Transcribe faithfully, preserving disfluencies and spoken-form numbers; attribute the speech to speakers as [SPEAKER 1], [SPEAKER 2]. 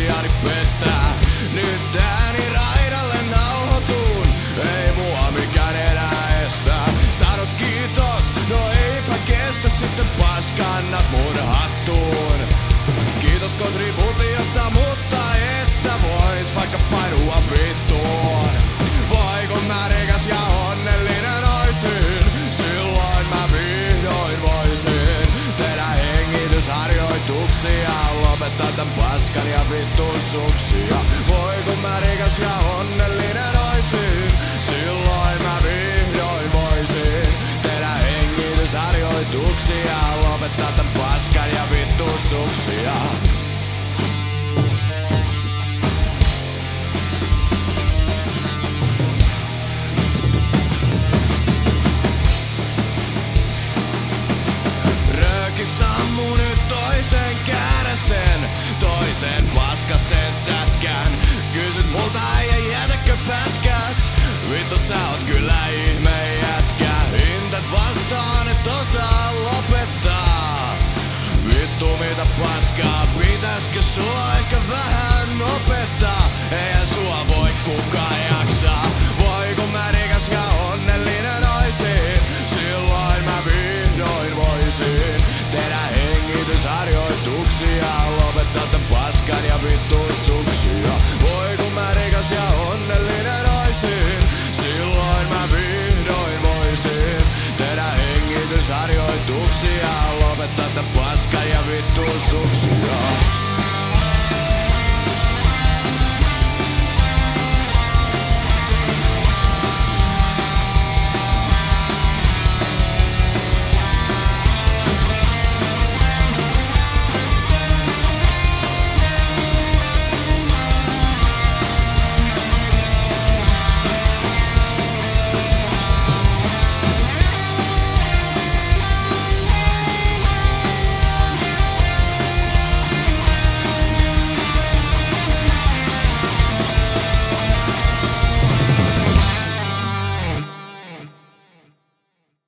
[SPEAKER 1] asiani pestää. Nyt ääni raidalle nauhoituun, ei mua mikään enää estää. Sanot kiitos, no eipä kestä, sitten paskannat mun hattuun. Kiitos kontribuutiosta, mutta et sä vois vaikka painua vittuun. Voi kun mä rikas ja onnellinen oisin, silloin mä vihdoin voisin tehdä hengitysharjoituksia, lopettaa tän paskan ja vittun suksia. Voi kun mä rikas ja onnellinen oisin, silloin mä vihdoin voisin tehdä hengitysharjoituksia, lopettaa tän paskan ja vittun suksia. Sammu nyt toisen kääresen, toisen paskasen sätkän. Kysyt multa